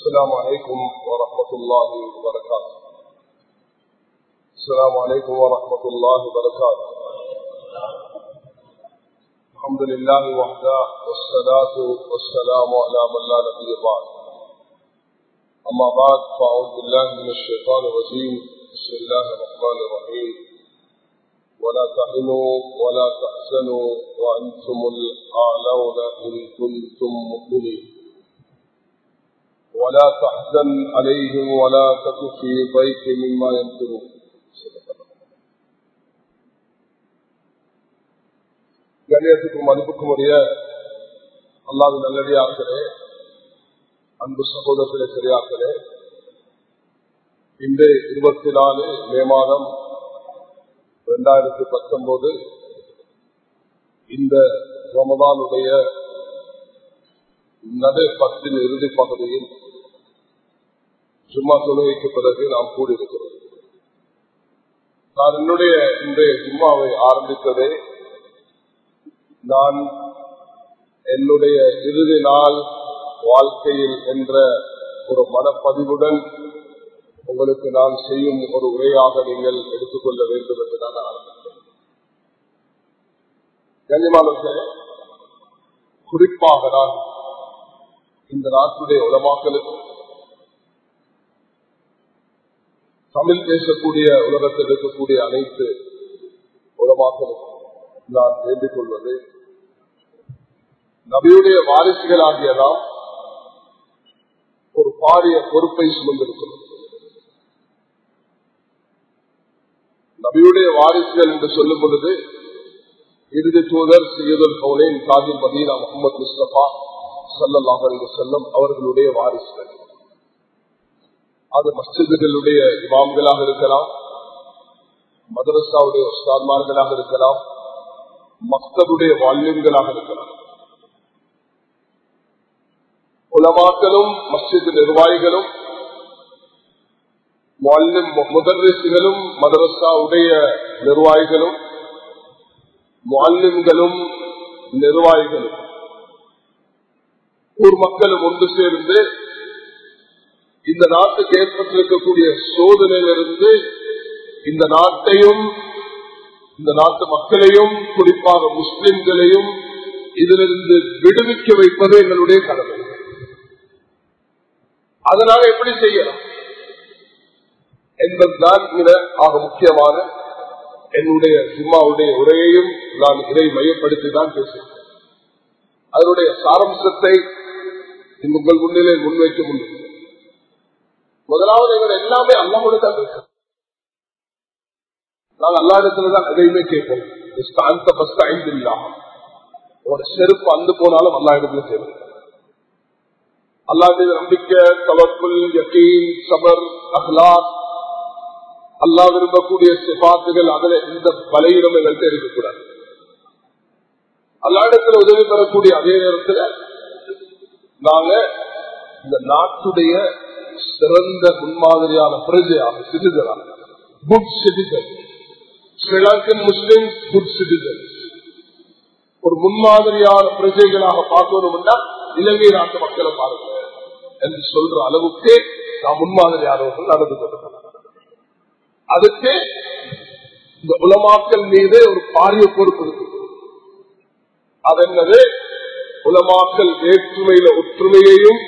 السلام عليكم ورحمة الله وبركاته. السلام عليكم ورحمة الله وبركاته. الحمد لله وحده والصلاة والسلام على من لا نبي بعد. أما بعد فأعوذ بالله من الشيطان الرجيم. بسم الله الرحمن الرحيم. ولا تهنوا ولا تحزنوا وأنتم الأعلون إن كنتم مؤمنين. ولا تحزن عليهم ولا تك في ضيق مما يمكرون. கண்ணியத்துக்கும் மதிப்புக்கும் உரிய அல்லாஹ்வின் நல்லடியார்களே, அன்பு சகோதரர்களே, பெரியார்களே, இன்று 24 மே மாதம் 2019 இந்த ரமதானுடைய நடு 10 இறுதி பகுதியில் ஜும்மா தொழுகைக்கு பிறகு நாம் கூடியிருக்கிறோம். நான் என்னுடைய இன்றைய ஜும்மாவை ஆரம்பித்ததே நான் என்னுடைய இறுதி நாள் வாழ்க்கையில் என்ற ஒரு மனப்பதிவுடன் உங்களுக்கு நான் செய்யும் ஒரு உரையாக நீங்கள் எடுத்துக்கொள்ள வேண்டும் என்று நான் ஆரம்பித்தேன். கண்ணியமானவர்களே, குறிப்பாக நான் இந்த நாட்டுடைய உலமாக்களுக்கு, தமிழ் பேசக்கூடிய உலகத்தில் இருக்கக்கூடிய அனைத்து உலமாக்களுக்கும் நான் வேண்டிக் கொள்வது, நபியுடைய வாரிசுகளாகிய நாம் ஒரு பாரிய பொறுப்பை சுமந்திருக்கிறோம். நபியுடைய வாரிசுகள் என்று சொல்லும் பொழுது இறுதி தூதர் சையதுல் கௌனைன் தாஜுல் மதீனா முஹம்மது முஸ்தபா ஸல்லல்லாஹு அலைஹி வஸல்லம் அவர்களுடைய வாரிசுகள். அது மஸ்ஜிதுகளுடைய இமாம்களாக இருக்கலாம், மதரசாவுடைய உஸ்தாத்மார்களாக இருக்கலாம், மக்தபுடைய வால்யங்களாக இருக்கலாம். உலமாக்களும் மஸ்ஜித் நிர்வாகிகளும் முதர்ரிஸ்களும் மதரசாவுடைய நிர்வாகிகளும் முஅல்லிம்களும் நிர்வாகிகளும் ஊர் மக்களும் ஒன்று சேர்ந்து இந்த நாட்டுக்கு ஏற்பட்டிருக்கக்கூடிய சோதனையிலிருந்து இந்த நாட்டையும் இந்த நாட்டு மக்களையும் குறிப்பாக முஸ்லிம்களையும் இதிலிருந்து விடுவிக்க வைப்பது எங்களுடைய கடமை. அதனால எப்படி செய்யலாம் என்பதுதான் ஆக முக்கியமான என்னுடைய ஜும்மாவுடைய உரையையும் நான் இதை மையப்படுத்தி தான் பேசுகிறேன். அதனுடைய சாரம்சத்தை உங்கள் முன்னிலே முன்வைக்க முடியும். முதலாவது எங்கள் எல்லாமே அல்லாஹ்வோடு தான் இருக்கு. நாங்கள் அல்லா இடத்துலதான் எதையுமே கேட்போம். ஒரு செருப்பு அந்து போனாலும் அல்லா இடத்துல கேட்போம். அல்லாஹ்வுடைய நம்பிக்கை, தவக்குல், யகீன், சபர், அஹ்லாக், அல்லாஹ் விரும்பக்கூடிய சிபாத்துகள், அதுல இந்த பலவீனம் எங்கள்கிட்ட இருக்கக்கூடாது. அல்லா இடத்துல உதவி பெறக்கூடிய அதே நேரத்தில் நாங்க இந்த நாட்டுடைய சிறந்த முன்மாதிரியான பிரஜையாக, சிட்டிசனாக, good citizen, Sri Lankan Muslim good citizen, ஒரு முன்மாதிரியான பிரஜைகளாக பார்க்கணும்னா இலங்கை நாட்டு மக்களை பாருங்க என்று சொல்ற அளவுக்கு நாம் முன்மாதிரியானவர்கள் நடந்து கொண்டிருக்கிறோம். அதுக்கு இந்த உலமாக்கள் மீது ஒரு பாரிய பொறுப்பு இருக்கு. அது என்னது? உலமாக்கள் வேற்றுமையில ஒற்றுமையையும்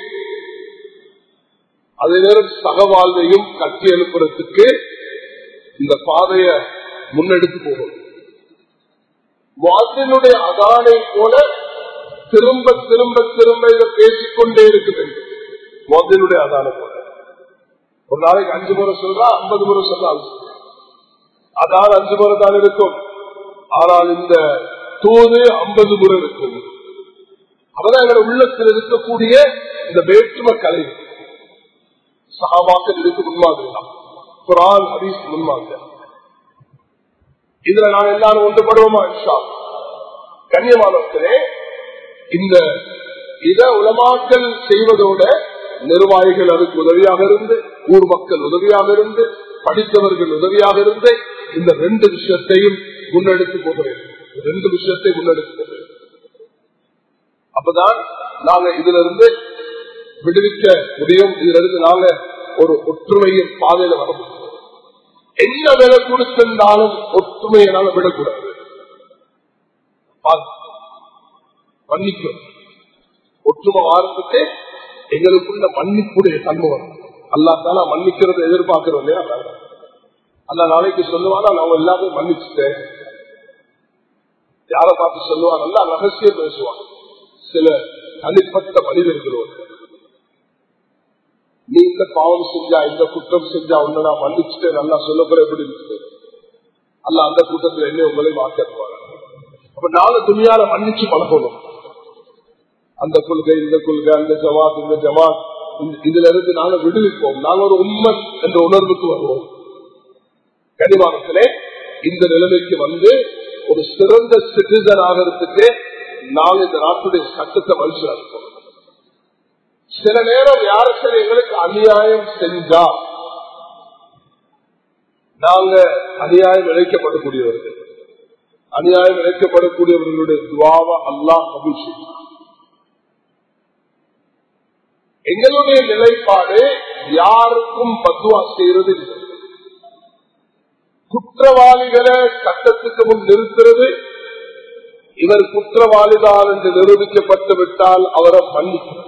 அதே நேரம் சகவாழ்வையும் கட்டி எழுப்புறதுக்கு இந்த பாதையை முன்னெடுத்து போகணும். முஅத்தினுடைய அதானை போல திரும்ப திரும்ப திரும்ப இதை பேசிக்கொண்டே இருக்குது. முஅத்தினுடைய அதானை போல ஒரு நாளைக்கு 5 முறை சொல்றா, 50 முறை சொன்னால் அதான் 5 முறை தான் இருக்கும். ஆனால் இந்த தூது 50 முறை இருக்கும். அப்பதான் எங்களோட உள்ளத்தில் இருக்கக்கூடிய இந்த வேற்றுமை கலை சஹாபாக்கள் இருக்கு முன்மாதிரி, குர்ஆன் ஹதீஸ் முன்மாதிரி. இதுல நாங்கள் எல்லாரும் ஒன்றுபடுவோமா? இன்ஷா அல்லாஹ். கண்ணியமானவர்களே, இந்த இத உலமாக்கள் செய்வதோட நிர்வாகிகள் அதுக்கு உதவியாக இருந்து, ஊர் மக்கள் உதவியாக இருந்து, படித்தவர்கள் உதவியாக இருந்து இந்த 2 விஷயத்தையும் முன்னெடுத்து போகிறேன். 2 விஷயத்தை முன்னெடுத்து போகிறேன். அப்பதான் நாங்க இதுல இருந்து விடுவிக்க முடியும். இதிலிருந்து நாங்க ஒரு ஒற்றுமையின் பாதையில வர முடியும். என்ன விலை கொடுத்திருந்தாலும் ஒற்றுமையை நாங்க விடக்கூடாது. மன்னிக்கும் ஒற்றுமை வாரத்துக்கு எங்களுக்குள்ள மன்னிப்புடைய தன்மை வரும். அல்லாஹ் தாலா மன்னிக்கிறத எதிர்பார்க்கிறோம் இல்லையா? அல்ல நாளைக்கு சொல்லுவானா நான் எல்லாத்தையும் மன்னிச்சுட்டேன். யாரை பார்த்து சொல்லுவான்? நல்லா ரகசியம் பேசுவான். சில தனிப்பட்ட மனிதர்களோடு நீ இந்த பாவம் செஞ்சா இந்த குற்றம் செஞ்சா உன்னை நான் மன்னிச்சுட்டேன் நல்லா சொல்லப்பட எப்படி இருக்கு? அல்ல அந்த கூட்டத்தில் என்ன உங்களை மாற்றுவாங்க. அப்ப நாலு துணியால மன்னிச்சு பழகணும். அந்த கொள்கை இந்த கொள்கை அந்த ஜமாத் இந்த ஜமாத் இதுல இருந்து நாங்க விடுவிப்போம். நாங்க ஒரு உண்மை என்ற உணர்வுக்கு வருவோம். கனிவானத்திலே இந்த நிலைமைக்கு வந்து ஒரு சிறந்த சிட்டிசன் ஆகிறதுக்கு நாங்கள் இந்த நாட்டுடைய சட்டத்தை மனுஷன். சில நேரம் யாரு சரி எங்களுக்கு அநியாயம் செஞ்சா நாங்க அநியாயம் இழைக்கப்படக்கூடியவர்கள், அநியாயம் இழைக்கப்படக்கூடியவர்களுடைய துவாவை அல்லாஹ் கபூல் செய்வார். எங்களுடைய நிலைப்பாடு யாருக்கும் பத்துவா செய்யறது இல்லை. குற்றவாளிகளை சட்டத்துக்கு முன் நிறுத்துறது, இவர் குற்றவாளிதான் என்று நிரூபிக்கப்பட்டு விட்டால் அவரை மன்னிக்கிறது.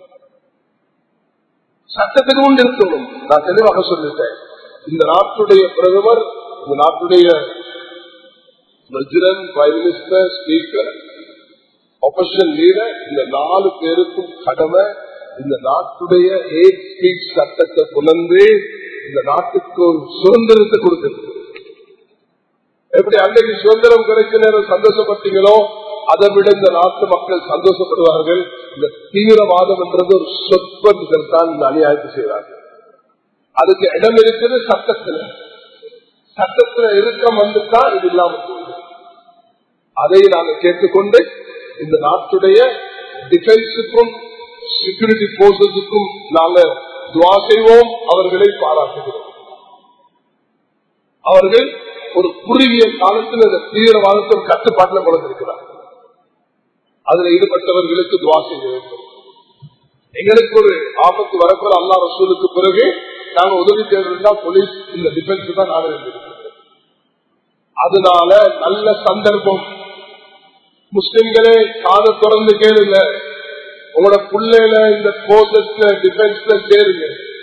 சட்டத்துக்கு முன் நிறுத்தணும். நான் தெளிவாக சொல்லிட்டேன். இந்த நாட்டுடைய பிரதமர், இந்த நாட்டுடைய president, prime minister, speaker, opposition leader, இந்த 4 பேருக்கும் கடமை இந்த நாட்டுடைய ஹேட் ஸ்பீச் சட்டத்தை புலந்து இந்த நாட்டுக்கு ஒரு சுதந்திரத்தை கொடுக்கிறது. எப்படி அன்றைக்கு சுதந்திரம் கிடைக்க நேரம் சந்தோஷப்பட்டீங்களோ அதை விட இந்த நாட்டு மக்கள் சந்தோஷப்படுவார்கள். இந்த தீவிரவாதம் என்றது ஒரு சொற்பத்தில் தான் இந்த அநியாயத்தை செய்வார்கள். அதுக்கு இடம் இருக்கிறது சட்டத்தில். சட்டத்தில் இருக்கம் வந்துதான் இது இல்லாமல் போகுது. அதை நாங்கள் கேட்டுக்கொண்டு இந்த நாட்டுடைய டிஃபென்ஸுக்கும் செக்யூரிட்டி போர்ஸஸுக்கும் நாங்கள் துவா செய்வோம். அவர்களை பாராட்டுகிறோம். அவர்கள் ஒரு குறுகிய காலத்தில் இந்த தீவிரவாதத்தின் கட்டுப்பாட்டில் கொண்டிருக்கிறார். அதில் ஈடுபட்டவர்களுக்கு துவா செய்ய வேண்டும். எங்களுக்கு ஒரு ஆபத்து வரக்கூட அல்லாஹ் ரசூலுக்கு பிறகு நாங்கள் உதவி தேவையா போலீஸ் இந்த டிஃபென்ஸ் தான் நாங்கள் இருந்திருக்கிறோம். அதனால நல்ல சந்தர்ப்பம். முஸ்லிம்களே காதை தொடர்ந்து கேளுங்க. உங்களோட பிள்ளைல இந்த கோர்சஸ்ல டிஃபென்ஸ்ல சேருங்க.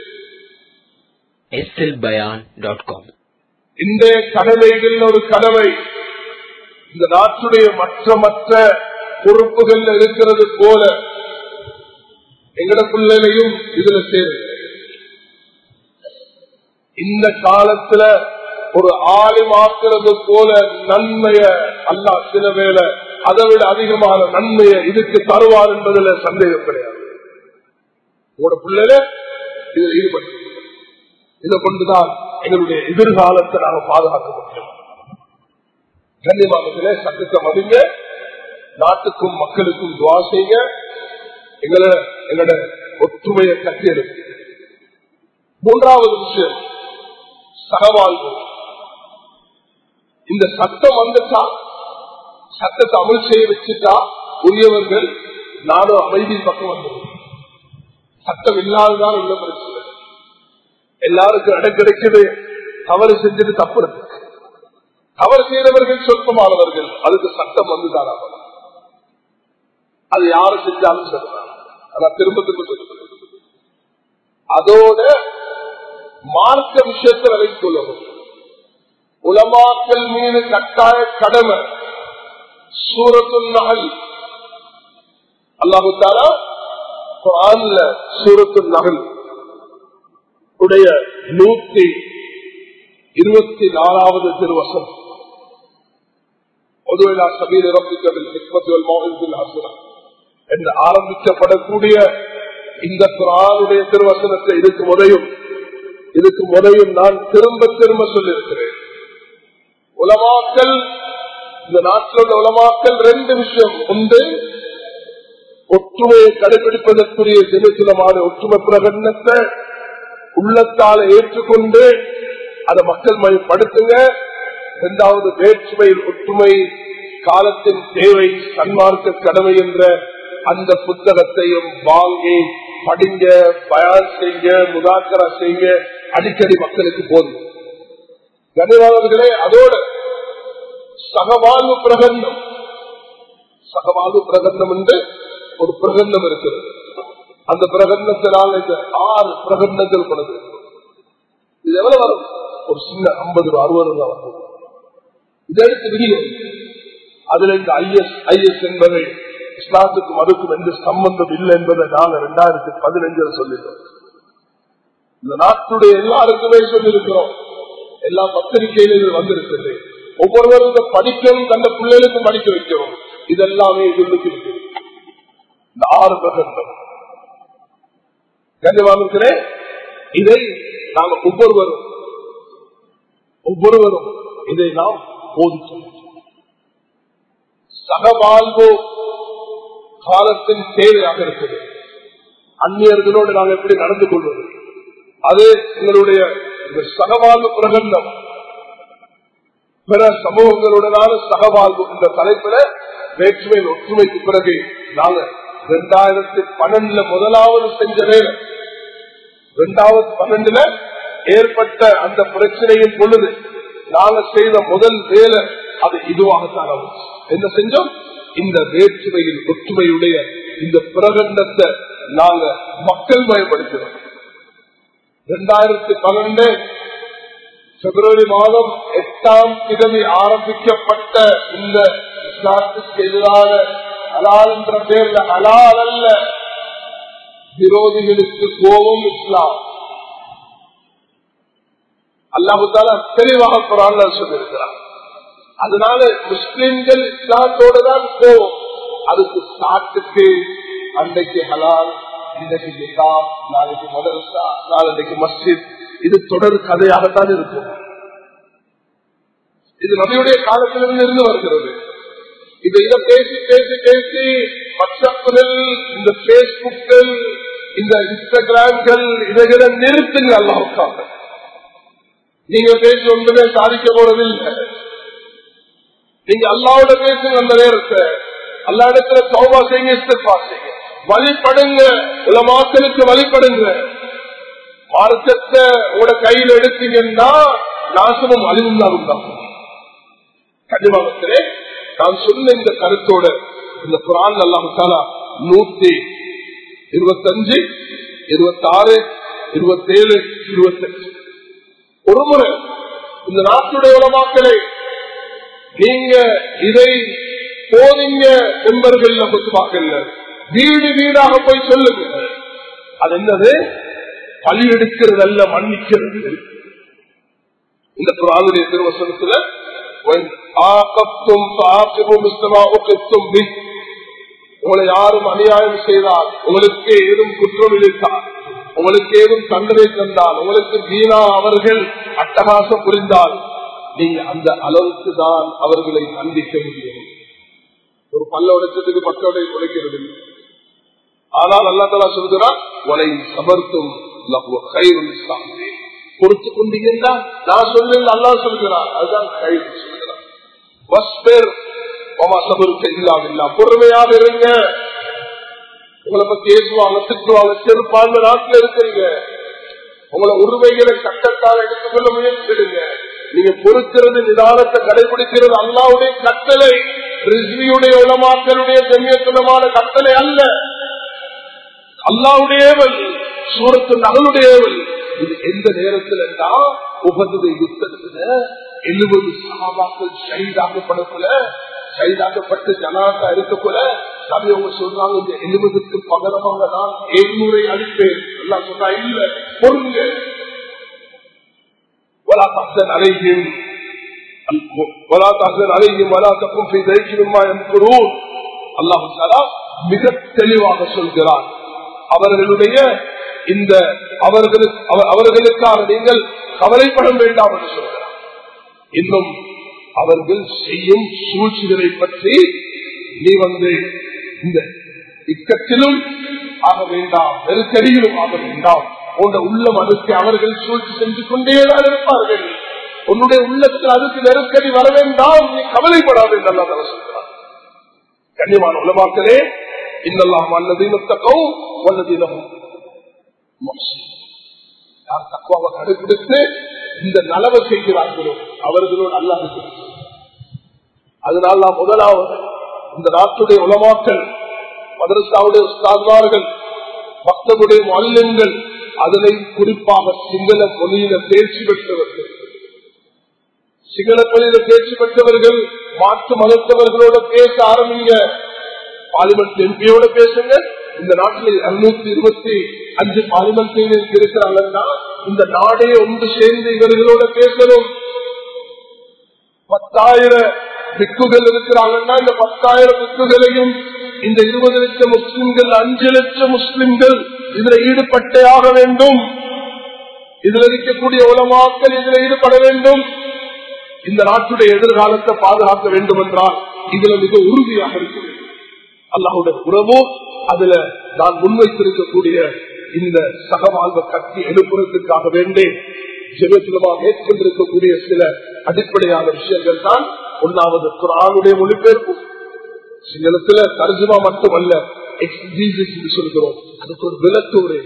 இந்த கடமைகள் ஒரு கடமை இந்த நாட்டுடைய மற்ற பொறுப்புகள் இருக்கிறது போல எங்கட பிள்ளைகளையும் இதுல சேருங்க. இந்த காலத்துல ஒரு ஆலிமாக்குறது போல நன்மைய அல்லாஹ் சில வேளை அதை விட அதிகமான நன்மையை இதுக்கு தருவார் என்பதில் சந்தேகம் கிடையாது. உங்களோட பிள்ளைல இதில் ஈடுபட்டு இதை கொண்டுதான் எங்களுடைய எதிர்காலத்தை நாங்கள் பாதுகாக்க முடியும். கண்ணியமானத்திலே சட்டத்தை மதிங்க, நாட்டுக்கும் மக்களுக்கும் துவா செய்யுங்க, எங்களோட ஒற்றுமையை கட்டியெடுக்க. 3வது விஷயம் சகவாழ்வு. இந்த சட்டம் வந்துட்டா, சட்டத்தை அமல் செய்ய வச்சுட்டா உரியவர்கள் நானும் அமைதியின் பக்கம் வந்துடும். சட்டம் இல்லாததான் உள்ள பிரச்சனை. எல்லாருக்கும் இடம் கிடைக்குது தவறு செஞ்சுட்டு தப்பு. தவறு செய்தவர்கள் சொற்பமானவர்கள், அதுக்கு சட்டம் வந்துதான் ஆகணும். அது யாரு செஞ்சாலும் சரிதான். ஆனா திரும்ப சொல்லுங்க. அதோட மார்க்க விஷயத்தை வைத்துக் கொள்ளணும். உலமாக்கள் மீது கட்டாய கடமை. சூரத்துல் நஹல் அல்லாஹு தஆலா குர்ஆன்ல சூரத்துல் நஹல் உடைய 124வது திருவசனம் உதுஇலா சபீலி ரப்பிக பில் ஹிக்மத்தி வல் மௌஇஸத்தில் ஹஸனா என்று ஆரம்பிக்கப்படக்கூடிய இந்த குர்ஆனுடைய திருவசனத்தை இதுக்கு முறையும் நான் திரும்ப சொல்லியிருக்கிறேன். உலமாக்கள், இந்த நாட்டில் உள்ள உலமாக்கள் 2 விஷயம். ஒன்று, ஒற்றுமையை கடைபிடிப்பதற்குரிய ஜெமிசுலமான ஒற்றுமை பிரகடனத்தை உள்ளத்தால் ஏற்றுக்கொண்டு அதை மக்கள் மயப்படுத்துங்க. 2வது, வேற்றுமையில் ஒற்றுமை, காலத்தின் தேவை, சன்மார்க்க கடமை என்ற அந்த புத்தகத்தையும் வாங்கி படிங்க, பயான் செய்யுங்க, முதாக்கரா செய்யுங்க, அடிக்கடி மக்களுக்கு போதும். கனிவாளர்களே, அதோட சகவாழ்வு பிரகடனம், சகவாழ்வு பிரகடனம் என்று ஒரு பிரகடனம் இருக்கிறது. அந்த பிரகடனத்தினால் இந்த 6 பிரகடனங்கள் கொண்டது. இது எவ்வளவு வரும்? ஒரு சின்ன 50-60 வரும். இதை எடுத்து விதியும். அதுல இந்த IS என்பதை இஸ்லாத்துக்கும் அதுக்கும் எந்த சம்பந்தம் இல்லை என்பதை நாங்கள் 2015 சொல்லிட்டோம். இந்த நாட்டுடைய எல்லாருக்குமே சொல்லியிருக்கிறோம். எல்லா பத்திரிகையிலும் வந்திருக்கிறது. ஒவ்வொருவரும் படிக்கணும், தந்த பிள்ளைகளுக்கும் படிக்க வைக்கிறோம். இதெல்லாமே இதுக்கு இருக்கு. இந்த 6 பிரகடனம் கண்டிப்பாக இதை நாங்கள் ஒவ்வொருவரும் இதை நாம் போதிச்சோம். சகவாழ்வு காலத்தின் தேவையாக இருக்குது. அந்நியர்களோடு நாங்கள் எப்படி நடந்து கொள்வது, அது எங்களுடைய சகவாழ்வு பிரகடனம். பிற சமூகங்களுடனான சகவாழ்வு என்ற தலைப்பில வேற்றுமை ஒற்றுமைக்கு பிறகு நாங்கள் 2012 முதலாவது செஞ்ச வேலை, 2012 ஏற்பட்ட அந்த பிரச்சனையின் பொழுது நாங்கள் செய்த முதல் வேலை அது இதுவாகத்தான். என்ன செஞ்சோம்? இந்த வேற்றுமையில் ஒற்றுமையுடைய இந்த பிரகடனத்தை நாங்க மக்கள் மயப்படுத்தினோம். 2012 பிப்ரவரி மாதம் 8ஆம் தேதி ஆரம்பிக்கப்பட்ட இந்த இஸ்லாத்துக்கு எதிரான ஹலால் என்ற பேர்ல ஹலால் அல்ல, விரோதிகளுக்கு கோபம் இஸ்லாம். அல்லாஹு தஆலா தெளிவாக குர்ஆன்ல சொல்லியிருக்கிறார். அதனால முஸ்லிம்கள் இஸ்லாத்தோடு தான் போவோம். அதுக்கு சாட்டுக்கு அன்றைக்கு ஹலால், இன்றைக்கு நிகா, நாளைக்கு மதரசா, நாளைக்கு மஸ்ஜித், இது தொடர் கதையாகத்தான் இருக்கும். இது நபியுடைய காலத்திலிருந்து இருந்து வருகிறது. இதை பேசி பேசி பேசி வாட்ஸ்அப்புகள், இந்த பேஸ்புக்கள், இந்த இன்ஸ்டாகிராம்கள், இதைகளை நிறுத்துங்க. அல்லாஹ்வுக்காக நீங்க பேசி ஒன்றுமே சாதிக்க போறதில்லை. நீங்க அல்லாஹ்வோட பேசுங்க. அந்த நேரத்தை அல்லாஹ் இடத்துல தௌபா செய்யுங்க, இஸ்திக்ஃபார் செய்யுங்க, வழிபடுங்க, உலமாக்களுக்கு வழிபடுங்க. மார்க்கத்தை உங்களோட கையில் எடுத்தீங்கன்னா நாசமும் அழிவும் தான் உண்டாகும். கண்டிப்பாக நான் சொன்ன இந்த கருத்தோட இந்த குர்ஆன் அல்லாஹ் தஆலா 125, 26, 27, 28 ஒரு முறை இந்த நாட்டுடைய உலமாக்களை நீங்க இதை போதிங்க என்பர்கள் பார்க்கல, வீடு வீடாக போய் சொல்லுங்க. அது என்னது? பழி எடுக்கிறது அல்ல, மன்னிக்கிறது. இந்த குர்ஆனுடைய திருவசனத்துல உங்களை யாரும் அநியாயம் செய்தால், உங்களுக்கு ஏதும் குற்றம் இழைத்தால், உங்களுக்கு ஏதும் தண்டனை தந்தால், உங்களுக்கு வீணா அவர்கள் அட்டகாசம் புரிந்தால், நீங்க அந்த அளவுக்கு தான் அவர்களை தண்டிக்க முடியும். ஒரு பல்ல உடைச்சதுக்கு மக்களுடைய உடைக்கிறது. ஆனால் அல்லாஹ் தஆலா சொல்கிறார், வலை சபர்த்தும் பொறுத்து கொண்டீங்கன்னா நான் சொல்றேன், அல்லாஹ் சொல்கிறார், அதுதான் கைது சொல்கிறார். பொறுமையாக இருங்க. உங்களை பத்தி பேசுவாங்க, திட்டுவாங்க, செருப்பாங்க, நாட்டில் இருக்கிறீங்க. உங்களை உரிமைகளை கட்டத்தால் எடுத்துக்கொள்ள முயற்சிடுங்க. நீங்க பொறுக்கிறது, நிதானத்தை கடைபிடிக்கிறது அல்லாஹ்வுடைய கட்டளை, ரிஸ்வியுடைய உலமாக்களுடைய கண்ணியத்துவமான கட்டளை அல்ல. அல்லாஹ்வுடையவள், சூரத்து நகலுடையவள். இது எந்த நேரத்தில் என்றால் உஹது யுத்தத்துல 70 சஹாபாக்கள் ஷஹீதாக்கப்பட்டு ஜனாதா இருக்கக்குள்ள நபி அவங்க சொல்றாங்க, இந்த 70க்கு பகரமாக நான் 700 அளிப்பேன். எல்லாம் சொன்னா இல்ல, பொருங்க. ولا تحزن عليهم ولا تكن في ضيق مما يمكرون. அல்லாஹ் தஆலா மிக தெளிவாக சொல்கிறார், அவர்களுடைய இந்த அவர்களுக்காக நீங்கள் கவலைப்பட வேண்டாம் என்று சொல்கிறார். இன்னும் அவர்கள் செய்யும் சூழ்ச்சிகளை பற்றி நீ இந்த இக்கத்திலும் ஆக வேண்டாம், நெருக்கடியிலும் ஆக வேண்டாம். உன்னுடைய உள்ளம் அதுக்கு அவர்கள் சூழ்ச்சி செஞ்சு கொண்டேதான் இருப்பார்கள். உன்னுடைய உள்ளத்தில் அதுக்கு நெருக்கடி வர வேண்டாம், நீ கவலைப்பட வேண்டாம் அல்லாஹ் சொல்கிறார். கண்ணியமான உலமாக்களே, இன்னல்லாஹ் வல்லதீன தகவ் வல்லதீனஹும் யார் தக்குவாவை கடைபிடித்து இந்த நலவை செய்கிறார்களோ அவர்களோடு அல்லாஹ். அதனால் நான் முதலாவது இந்த நாட்டுடைய உலமாக்கள், மதரசாவுடைய உஸ்தாத்மார்கள், மக்தபுடைய முஅல்லிம்கள், அதனை குறிப்பாக சிங்கள மொழியில தேர்ச்சி பெற்றவர்கள், சிங்கள மொழியில தேர்ச்சி பெற்றவர்கள் மாற்று மதத்தவர்களோட பேச ஆரம்பிங்க. பார்லிமெண்ட் எம்பியோட பேசுங்க. இந்த நாட்டில் 225 பார்லிமெண்ட் இருக்கிறாங்கன்னா இந்த நாடே ஒன்று சேர்ந்து இவர்களோட பேசணும். 10,000 பிக்குகள் இருக்கிறாங்கன்னா இந்த 10,000 பிக்குகளையும் இந்த 20 லட்சம் முஸ்லிம்கள், 5 லட்சம் முஸ்லிம்கள் இதுல ஈடுபட்டே ஆக வேண்டும். இதுல இருக்கக்கூடிய உலமாக்கள் இதுல ஈடுபட வேண்டும். இந்த நாட்டுடைய எதிர்காலத்தை பாதுகாக்க வேண்டும் என்றால் இதுல மிக உறுதியாக இருக்கிறது. அல்லாஹ்வுடைய உறவு அதுல நான் முன்வைத்திருக்கக்கூடிய இந்த சகவாழ்வை கட்டி எழுப்புறதுக்காக வேண்டி ஜெபத்திலமாக மேற்கொண்டிருக்கக்கூடிய சில அடிப்படையான விஷயங்கள் தான். ஒன்னாவது குர்ஆனுடைய மொழிபெயர்ப்பு. சிங்களத்துல தர்ஜுமா மட்டுமல்ல, எக்ஸீஜிஸ் என்று சொல்கிறோம். அதுக்கு ஒரு விளக்குரை.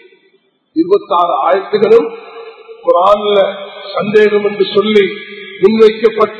26 ஆயத்துகளும் குர்ஆன்ல சந்தேகம் என்று சொல்லி முன்வைக்கப்பட்ட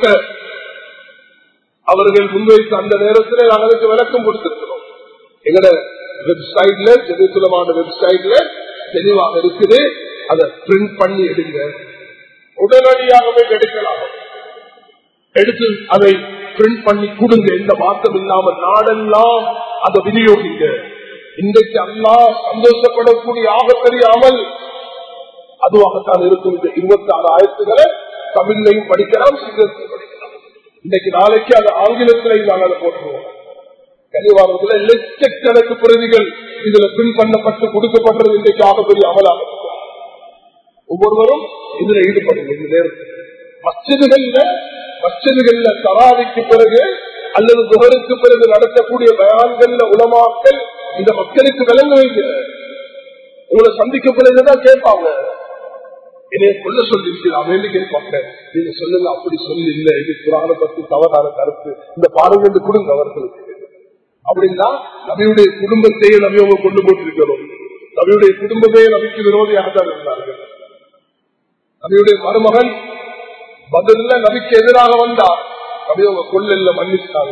அவர்கள் முன்வைத்த அந்த நேரத்தில் நாங்களுக்கு விளக்கம் கொடுத்திருக்கிறோம். எங்கட வெப்சைட்ல, ஜெபத்துலமான வெப்சைட்ல தெளிவாக இருக்குது. அதை பிரிண்ட் பண்ணி எடுங்க. உடனடியாகவே எடுக்கலாம். எடுத்து அதை பிரிண்ட் பண்ணி கொடுங்க. எந்த மாற்றம் இல்லாமல் நாடெல்லாம் அதை விநியோகிங்க. இன்றைக்கு அல்லாஹ் சந்தோஷப்படக்கூடிய ஆக தெரியாமல் அதுவாகத்தான் இருக்கும். இந்த 26 ஆயத்துக்களை தமிழ்லையும் படிக்கலாம், சிங்களத்திலும் படிக்கலாம். இன்னைக்கு நாளைக்கு அது ஆங்கிலத்திலையும் நாங்கள் அதை போட்டுருவோம். கனிவாரத்துல லட்சக்கணக்கு பிரதிகள் இதுல பின் பண்ணப்பட்டு கொடுக்கப்படுறது இன்றைக்கு ஆகப்பெரிய அமலாக இருக்கும். ஒவ்வொருவரும் இதுல ஈடுபடுங்க. இந்த நேரத்தில் மஸ்ஜிதுகள்ல தராவிக்கு பிறகு அல்லது துஹருக்கு பிறகு நடத்தக்கூடிய பயான்கள்ல உலமாக்கள் இந்த மக்களுக்கு விளங்க வைக்க உங்களை சந்திக்க பிறகுதான் கேட்பாங்க. என்னைய சொல்ல சொல்லிருக்கிறாங்க என்று கேட்பாங்க. நீங்க சொல்லுங்க, அப்படி சொல்லி இல்லை, இது குர்ஆனை பத்தி தவறான கருத்து, இந்த பாருங்க கொடுங்க அவர்களுக்கு. அப்படின்னா நபியுடைய குடும்பத்தையே நபி அவங்க கொண்டு போட்டிருக்கிறோம். நபியுடைய குடும்பமே நபிக்கு விரோதியாக தான் இருந்தார்கள். நபியுடைய மருமகன் பதில்ல நபிக்கு எதிராக வந்தார். நபி அவங்க கொல்ல மன்னிச்சாங்க.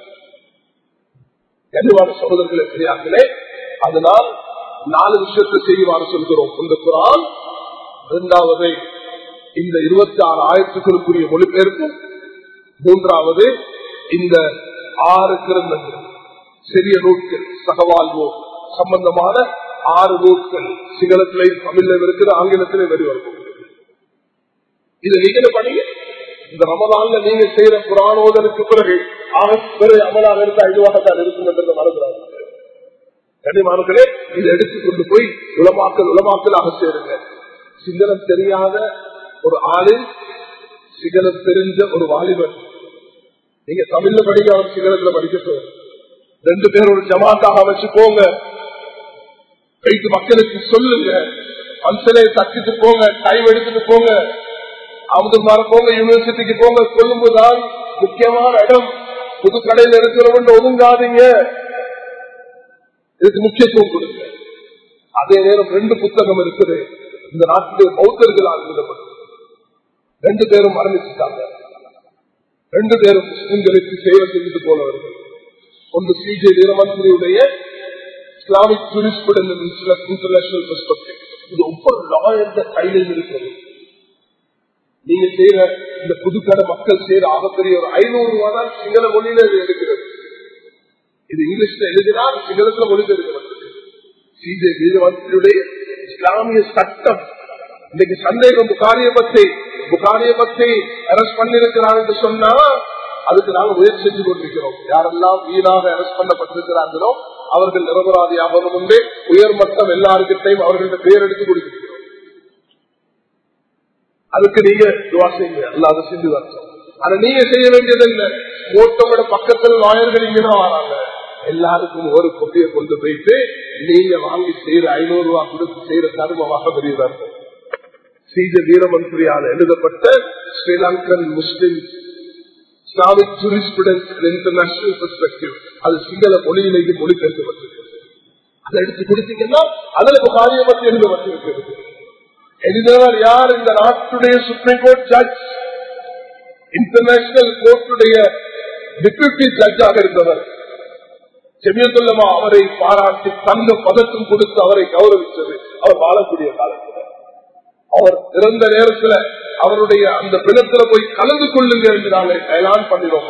கனிவான சகோதரர்களே, பெரியார்களே, அதனால் 4 விஷயத்தை செய்வாறு சொல்கிறோம். இந்த குர்ஆன், இரண்டாவது இந்த 26 ஆயத்துக்களுக்குரிய மொழிபெயர்ப்பு, மூன்றாவது இந்த 6 கிரந்தங்கள், சிறிய நூட்கள், சகவாழ்வு சம்பந்தமான 6 நூட்கள் சிங்களத்திலே, தமிழில் இருக்குது, ஆங்கிலத்திலே வெளிவரும். இதை நீங்க பண்ணீங்க. இந்த ரமலான்ல நீங்க செய்யற குர்ஆன் ஓதலுக்கு பிறகு அமலாக இருந்தா இதுவாகத்தான் இருக்கும் என்றதை மறந்துடாது. கனிமார்களே, இதை எடுத்துக்கொண்டு போய் உலமாக்கலாக சேருங்க. சிங்களம் தெரியாத ஒரு ஆளு, சிங்களம் தெரிஞ்ச ஒரு வாலிபன், நீங்க தமிழ்ல படிக்க, அவர் சிங்களத்துல படிக்கட்டும். 2 பேர் ஒரு ஜமாத்தாக வச்சு போங்க. போயிட்டு மக்களுக்கு சொல்லுங்க. பன்சலையை தக்கிட்டு போங்க, டைம் எடுத்துட்டு போங்க. அமுதுமார போங்க, யூனிவர்சிட்டிக்கு போங்க. கொள்ளும்போதுதான் முக்கியமான இடம். புது கடையில் இருக்கிறவங்க ஒதுங்காதீங்க. இதுக்கு முக்கியத்துவம் கொடுங்க. அதே நேரம் 2 புத்தகம் இருக்குது. இந்த நாட்டிலே பௌத்தர்களால் எழுதப்பட்டது. 2 பேரும் மரணிச்சுட்டாங்க. 2 பேரும் முஸ்லிம்களுக்கு சேவை செஞ்சுட்டு போனவர்கள். ஒன்று சிஜே வீரமந்திரியுடைய இஸ்லாமிக் ஜூரிஸ்ப்ருடென்ஸ் இன்டர்நேஷனல் பெர்ஸ்பெக்டிவ். இது ஒவ்வொரு லாயர் கையில் இருக்கிறது. நீங்க செய்யற இந்த புதுக்கடை மக்கள் செய்யற ஆகப்பெரிய ஒரு 500 ரூபாய் தான் சிங்கள மொழியில இருக்கிறது. இது இங்கிலீஷ்ல எழுதினால் சிங்களத்துல மொழி இருக்கிறது. சிஜே வீரமந்திரியுடைய இஸ்லாமிய சட்டம். இன்னைக்கு சந்தேகம் புகாரிய பத்தி அரெஸ்ட் பண்ணிருக்கிறார் என்று சொன்னா அதுக்கு நாங்கள் முயற்சி செஞ்சு கொண்டிருக்கிறோம். யாரெல்லாம் வீணாக அரெஸ்ட் பண்ணப்பட்டிருக்கிறார்களோ அவர்கள் நிரபராதியாக முன்பே உயர்மட்டம் எல்லாருக்கிட்டையும் அவர்களோட பெயர் எடுத்து கொடுத்திருக்கிறோம். அதுக்கு நீங்க துவா செய்யுங்க, அல்லாத செஞ்சு வரணும். ஆனா நீங்க செய்ய வேண்டியதில்லை. ஓட்டோட பக்கத்தில் லாயர்கள் இங்கதான் வராங்க. எல்லாருக்கும் ஒரு கொப்பியை கொண்டு போயிட்டு நீங்க வாங்கி செய்யற 500 ரூபாய் கொடுத்து செய்யற தர்மமாக பெரியதார்கள். சிஜ வீரமந்திரியால் எழுதப்பட்ட Sri Lankan Muslim Islamic jurisprudence international perspective, அது சிங்கள மொழியிலேயே மொழிபெயர்க்கப்பட்டிருக்கிறது. அதை எடுத்து கொடுத்தீங்கன்னா அதுல புகாரியை பற்றி எழுதப்பட்டிருக்கிறது. எழுதினவர் யார்? இந்த நாட்டுடைய சுப்ரீம் கோர்ட் ஜட்ஜ், இன்டர்நேஷனல் கோர்ட்டுடைய டெப்யூட்டி ஜட்ஜாக இருந்தவர். ஜமியத்துல்லமா அவரை பாராட்டி தங்க பதக்கம் கொடுத்து அவரை கௌரவித்தது அவர் வாழக்கூடிய காலத்தில். அவர் இறந்த நேரத்தில் அவருடைய அந்த பிணத்துல போய் கலந்து கொள்ளுங்க என்று நாங்கள் எலான் பண்ணிடுவோம்.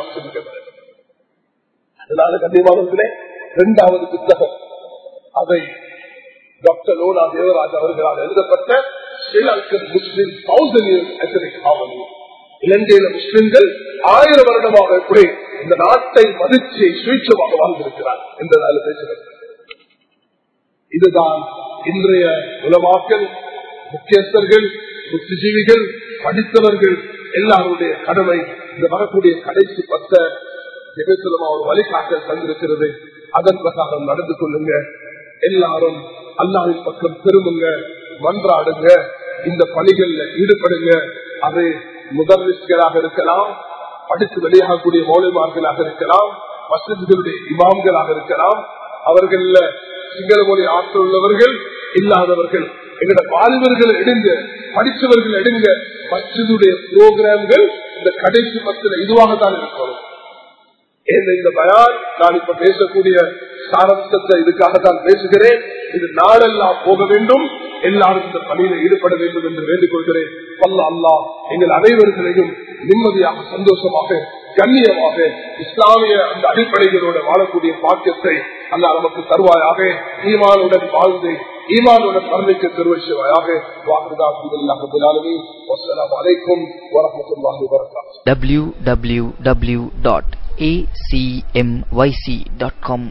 அதனால கண்ணியமானவர்களே, 2வது புத்தகம் அதை டாக்டர் லோனா தேவராஜ் அவர்களால் எழுதப்பட்ட ஸ்ரீலங்கன் முஸ்லிம் 1000 years ethnic harmony. இலங்கையில முஸ்லிம்கள் 1000 வருடமாக எப்படி இந்த நாட்டை மதிச்சு சுயேட்சமாக வாழ்ந்திருக்கிறார் என்றதால பேசுகிறது. இதுதான் இன்றைய உலமாக்கள், முக்கியஸ்தர்கள், புத்திஜீவிகள், படித்தவர்கள் எல்லாருடைய கடமை. இந்த வரக்கூடிய கடைசி 10 ஒரு வழிகாட்டல் தந்திருக்கிறது. அதன் பிரகாரம் நடந்து கொள்ளுங்க. எல்லாரும் அல்லாஹ்வின் பக்கம் திரும்புங்க, மன்றாடுங்க, இந்த பணிகள்ல ஈடுபடுங்க. அது முதர்ரிஸ்களாக இருக்கலாம், படித்து வெளியாகக்கூடிய மௌலிமார்களாக இருக்கலாம், மஸ்ஜிதுகளுடைய இமாம்களாக இருக்கலாம், அவர்கள் சிங்கள மொழி ஆற்றல் உள்ளவர்கள் இல்லாதவர்கள், எங்களோட வாலிபர்கள் எடுங்க, படித்தவர்கள் எடுங்க. மஸ்ஜிதுடைய புரோகிராம்கள் இந்த கடைசி 10 இதுவாகத்தான் இருக்கணும். இந்த பயான் நான் இப்ப பேசக்கூடிய சாரம்சத்தை இதுக்காகத்தான் பேசுகிறேன். இது நாடெல்லாம் போக வேண்டும், எல்லாரும் இந்த பணியில ஈடுபட வேண்டும் என்று வேண்டிக் கொள்கிறேன். அல்லாஹ் எங்கள் அனைவர்களையும் நிம்மதியாக, சந்தோஷமாக, கண்ணியமாக இஸ்லாமிய அந்த அடிப்படைகளோடு வாழக்கூடிய பாக்கியத்தை அல்லாஹ் நமக்கு தருவாயாக. ஈமானுடன் வாழ்ந்து ஈமானுடன் மரணிக்க திருவள்ளுவாயாக. அஸ்ஸலாமு அலைக்கும் வரஹ்மத்துல்லாஹி வபரகாத்துஹு. www.acmyc.com